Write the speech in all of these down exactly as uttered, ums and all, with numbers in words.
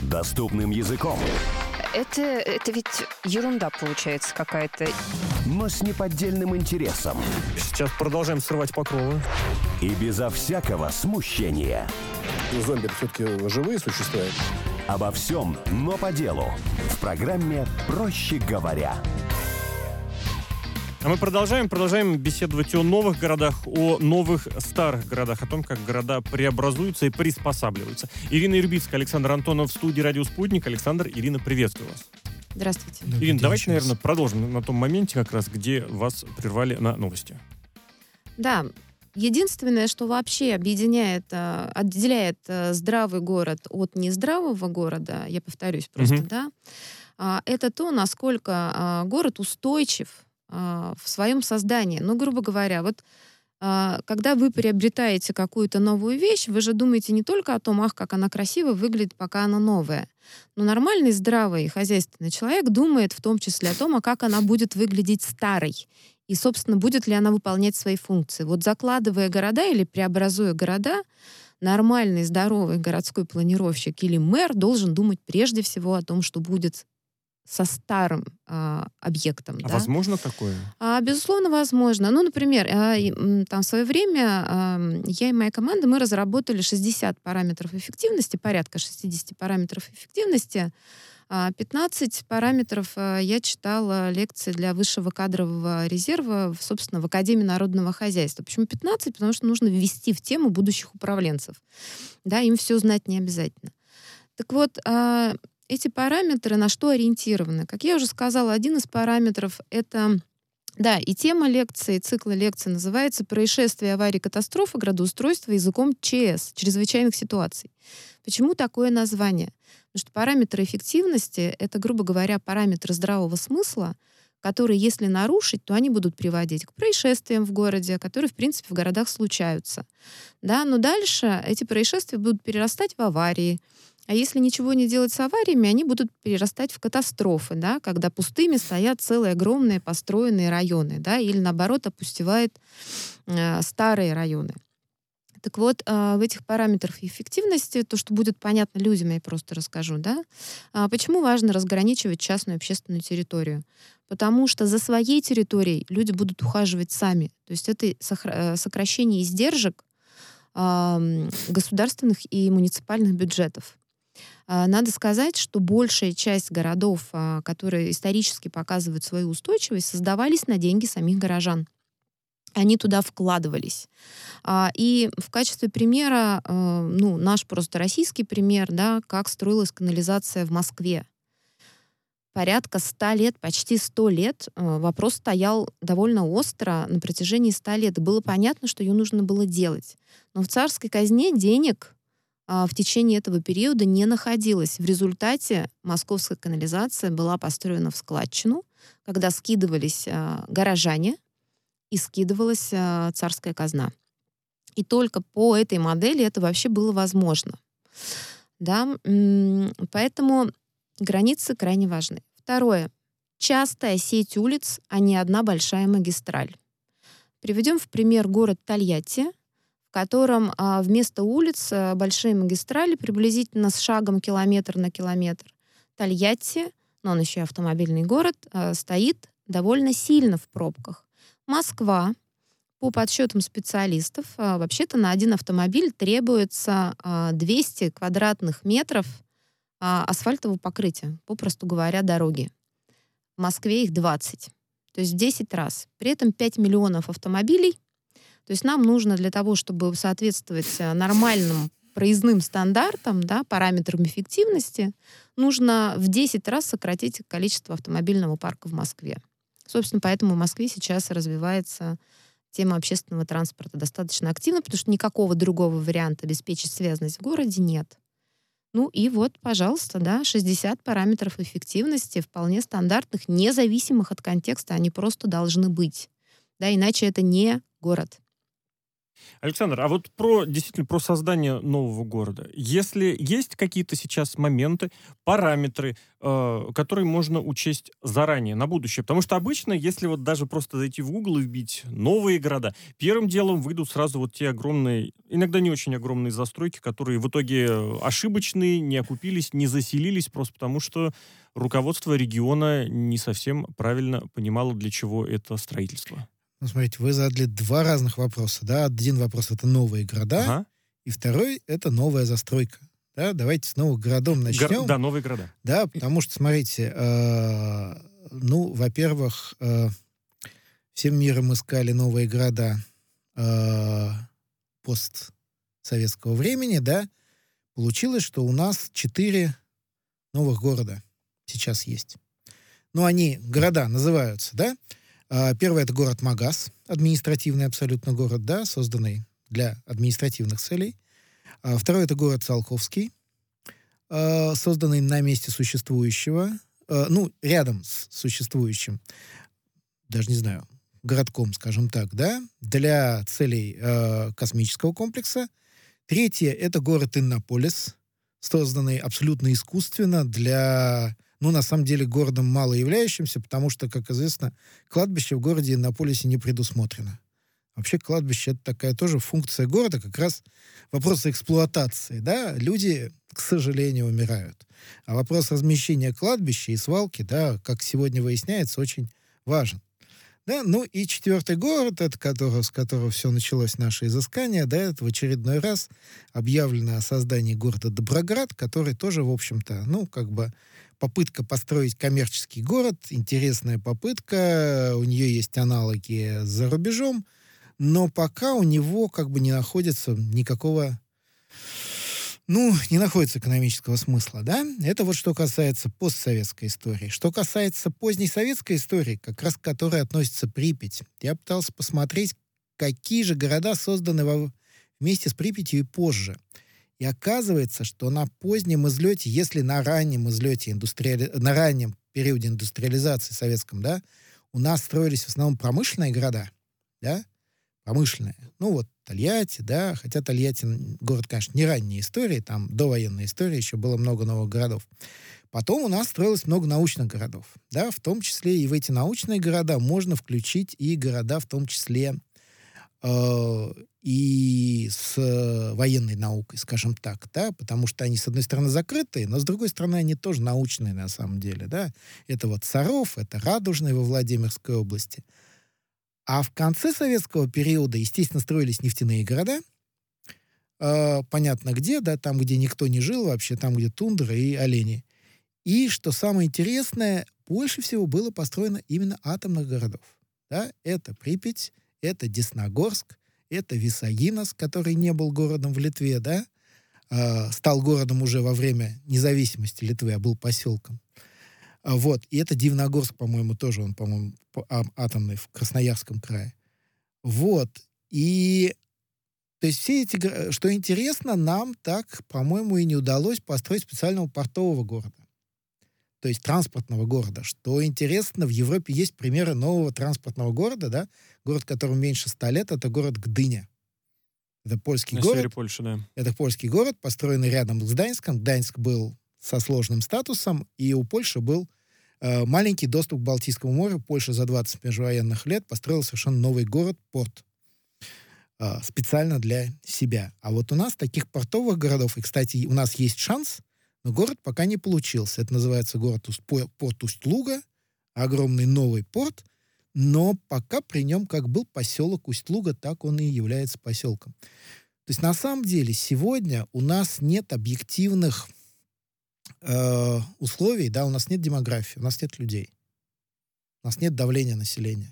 Доступным языком. Это, это ведь ерунда получается какая-то. Но с неподдельным интересом. Сейчас продолжаем срывать покровы. И безо всякого смущения. Зомби все-таки живые существа. Обо всем, но по делу. В программе «Проще говоря». А мы продолжаем, продолжаем беседовать о новых городах, о новых старых городах, о том, как города преобразуются и приспосабливаются. Ирина Ирбицкая, Александр Антонов в студии «Радио Спутник». Александр, Ирина, приветствую вас. Здравствуйте. Ирина, давайте, наверное, продолжим на том моменте, как раз, где вас прервали на новости. Да, единственное, что вообще объединяет, отделяет здравый город от нездравого города, я повторюсь просто, угу. да, это то, насколько город устойчив в своем создании. Ну, грубо говоря, вот когда вы приобретаете какую-то новую вещь, вы же думаете не только о том, ах, как она красиво выглядит, пока она новая. Но нормальный, здравый, хозяйственный человек думает в том числе о том, а как она будет выглядеть старой. И, собственно, будет ли она выполнять свои функции. Вот закладывая города или преобразуя города, нормальный, здоровый городской планировщик или мэр должен думать прежде всего о том, что будет со старым а, объектом. А да? возможно такое? А, безусловно, возможно. Ну, например, а, там в свое время а, я и моя команда, мы разработали шестьдесят параметров эффективности, порядка шестьдесят параметров эффективности. А, пятнадцать параметров а, я читала лекции для высшего кадрового резерва, собственно, в Академии народного хозяйства. Почему пятнадцать? Потому что нужно ввести в тему будущих управленцев. Да, им все знать не обязательно. Так вот, а, эти параметры на что ориентированы? Как я уже сказала, один из параметров — это, да, и тема лекции, и цикла лекций называется «Происшествия, аварии, катастрофы, градоустройство языком ЧС, чрезвычайных ситуаций». Почему такое название? Потому что параметры эффективности — это, грубо говоря, параметры здравого смысла, которые, если нарушить, то они будут приводить к происшествиям в городе, которые, в принципе, в городах случаются. Да? Но дальше эти происшествия будут перерастать в аварии. А если ничего не делать с авариями, они будут перерастать в катастрофы, да, когда пустыми стоят целые огромные построенные районы, да, или наоборот опустевают э, старые районы. Так вот, э, в этих параметрах эффективности, то, что будет понятно людям, я просто расскажу, да, э, почему важно разграничивать частную и общественную территорию. Потому что за своей территорией люди будут ухаживать сами. То есть это сокращение издержек э, государственных и муниципальных бюджетов. Надо сказать, что большая часть городов, которые исторически показывают свою устойчивость, создавались на деньги самих горожан. Они туда вкладывались. И в качестве примера, ну, наш просто российский пример, да, как строилась канализация в Москве. Порядка ста лет, почти сто лет вопрос стоял довольно остро на протяжении ста лет. И было понятно, что ее нужно было делать. Но в царской казне денег в течение этого периода не находилось. В результате московская канализация была построена в складчину, когда скидывались горожане и скидывалась царская казна. И только по этой модели это вообще было возможно. Да? Поэтому границы крайне важны. Второе. Частая сеть улиц, а не одна большая магистраль. Приведем в пример город Тольятти, в котором а, вместо улиц а, большие магистрали приблизительно с шагом километр на километр. Тольятти, но он еще и автомобильный город, а, стоит довольно сильно в пробках. Москва, по подсчетам специалистов, а, вообще-то на один автомобиль требуется а, двести квадратных метров а, асфальтового покрытия, попросту говоря, дороги. В Москве их двадцать, то есть в десять раз. При этом пять миллионов автомобилей. То есть нам нужно для того, чтобы соответствовать нормальным проездным стандартам, да, параметрам эффективности, нужно в десять раз сократить количество автомобильного парка в Москве. Собственно, поэтому в Москве сейчас развивается тема общественного транспорта достаточно активно, потому что никакого другого варианта обеспечить связность в городе нет. Ну и вот, пожалуйста, да, шестьдесят параметров эффективности, вполне стандартных, независимых от контекста, они просто должны быть. Да, иначе это не город. Александр, а вот про действительно про создание нового города. Если есть какие-то сейчас моменты, параметры, э, которые можно учесть заранее, на будущее. Потому что обычно, если вот даже просто зайти в Google и вбить новые города, первым делом выйдут сразу вот те огромные, иногда не очень огромные застройки, которые в итоге ошибочные, не окупились, не заселились, просто потому что руководство региона не совсем правильно понимало, для чего это строительство. Ну, смотрите, вы задали два разных вопроса, да. Один вопрос — это новые города, Ага. и второй — это новая застройка. Да, давайте с новых городов начнем. Гор- да, новые города. Да, потому что, смотрите, э, ну, во-первых, э, всем миром искали новые города э, постсоветского времени, да. Получилось, что у нас четыре новых города сейчас есть. Ну, они, города называются, да. А, Первый — это город Магас, административный абсолютно город, да, созданный для административных целей. А, Второй — это город Циолковский, а, созданный на месте существующего, а, ну, рядом с существующим, даже не знаю, городком, скажем так, да, для целей а, космического комплекса. Третье — это город Иннополис, созданный абсолютно искусственно для... Ну, на самом деле, городом мало являющимся, потому что, как известно, кладбище в городе Иннополисе не предусмотрено. Вообще, кладбище — это такая тоже функция города, как раз вопрос эксплуатации, да, люди, к сожалению, умирают. А вопрос размещения кладбища и свалки, да, как сегодня выясняется, очень важен. Да, ну и четвертый город, от которого, с которого все началось наше изыскание, да, это в очередной раз объявлено о создании города Доброград, который тоже, в общем-то, ну, как бы попытка построить коммерческий город, интересная попытка, у нее есть аналоги за рубежом, но пока у него как бы не находится никакого, ну, не находится экономического смысла, да? Это вот что касается постсоветской истории. Что касается поздней советской истории, как раз к которой относится Припять, я пытался посмотреть, какие же города созданы во, вместе с Припятью и позже. И оказывается, что на позднем излете, если на раннем излете, индустриали... на раннем периоде индустриализации советском, да, у нас строились в основном промышленные города, да, промышленные. Ну вот Тольятти, да, хотя Тольятти город, конечно, не ранней истории, там до военной истории еще было много новых городов. Потом у нас строилось много научных городов, да, в том числе и в эти научные города можно включить и города, в том числе э, и с военной наукой, скажем так, да, потому что они, с одной стороны, закрытые, но, с другой стороны, они тоже научные на самом деле, да. Это вот Саров, это Радужный во Владимирской области. А в конце советского периода, естественно, строились нефтяные города, э, понятно где, да, там, где никто не жил вообще, там, где тундра и олени. И, что самое интересное, больше всего было построено именно атомных городов. Да? Это Припять, это Десногорск, это Висагинос, который не был городом в Литве, да, э, стал городом уже во время независимости Литвы, а был поселком. А, вот, и это Дивногорск, по-моему, тоже он, по-моему, а- атомный в Красноярском крае. Вот, и то есть все эти, го- что интересно, нам так, по-моему, и не удалось построить специального портового города. То есть транспортного города. Что интересно, в Европе есть примеры нового транспортного города, да, город, которому меньше ста лет, это город Гдыня. Это польский На город. севере Польши, да. Это польский город, построенный рядом с Гданьском. Гданьск был со сложным статусом, и у Польши был э, маленький доступ к Балтийскому морю. Польша за двадцать межвоенных лет построила совершенно новый город, порт, э, специально для себя. А вот у нас таких портовых городов, и, кстати, у нас есть шанс, но город пока не получился. Это называется город Уст- по- порт Усть-Луга, огромный новый порт, но пока при нем как был поселок Усть-Луга, так он и является поселком. То есть на самом деле сегодня у нас нет объективных э, условий, да, у нас нет демографии, у нас нет людей, у нас нет давления населения.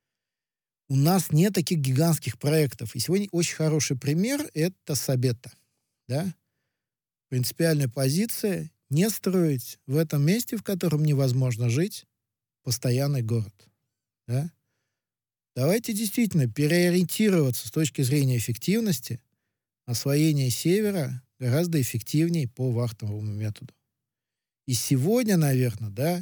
У нас нет таких гигантских проектов. И сегодня очень хороший пример — это Сабетта, да. Принципиальная позиция — не строить в этом месте, в котором невозможно жить, постоянный город, да. Давайте действительно переориентироваться с точки зрения эффективности. Освоение севера гораздо эффективнее по вахтовому методу. И сегодня, наверное, да,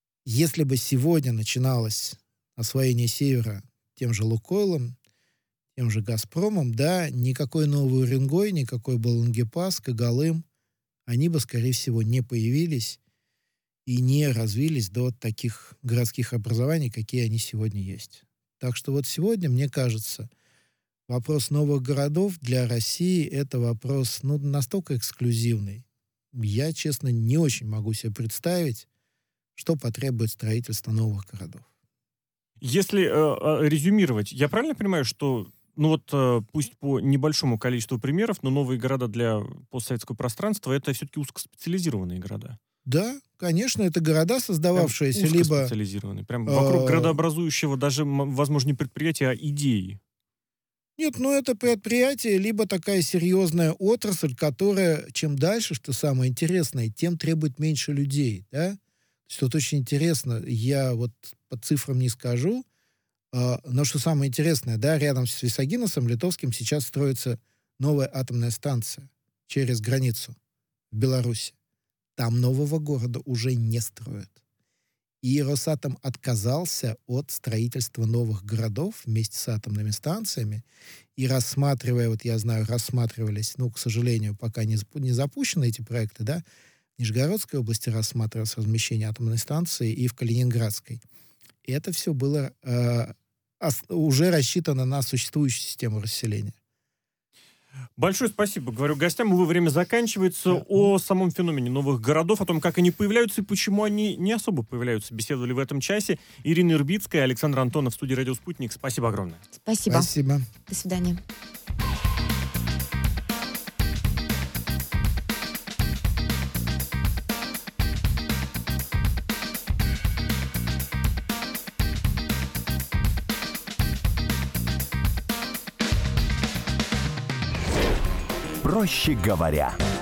если бы сегодня начиналось освоение севера тем же Лукойлом, тем же «Газпромом», да, никакой новый Уренгой, никакой Балангепас, Когалым, они бы, скорее всего, не появились и не развились до таких городских образований, какие они сегодня есть. Так что вот сегодня, мне кажется, вопрос новых городов для России — это вопрос, ну, настолько эксклюзивный. Я, честно, не очень могу себе представить, что потребует строительство новых городов. Если э, резюмировать, я правильно понимаю, что, ну вот, э, пусть по небольшому количеству примеров, но новые города для постсоветского пространства — это все-таки узкоспециализированные города? Да, конечно, это города, создававшиеся Прям либо... узкоспециализированные. Прям вокруг э, градообразующего даже, м, возможно, не предприятия, а идеи. Нет, ну это предприятие, либо такая серьезная отрасль, которая чем дальше, что самое интересное, тем требует меньше людей, да? То есть вот очень интересно, я вот по цифрам не скажу, э, но что самое интересное, да, рядом с Висагиносом литовским сейчас строится новая атомная станция через границу в Беларуси. Там нового города уже не строят. И Росатом отказался от строительства новых городов вместе с атомными станциями. И рассматривая, вот я знаю, рассматривались, ну, к сожалению, пока не, не запущены эти проекты, да, в Нижегородской области рассматривалось размещение атомной станции и в Калининградской. И это все было э, ос, уже рассчитано на существующую систему расселения. Большое спасибо, говорю гостям. Увы, время заканчивается. Да. О самом феномене новых городов, о том, как они появляются и почему они не особо появляются, беседовали в этом часе Ирина Ирбитская, Александр Антонов в студии «Радио Спутник». Спасибо огромное. Спасибо. Спасибо. До свидания. Проще говоря.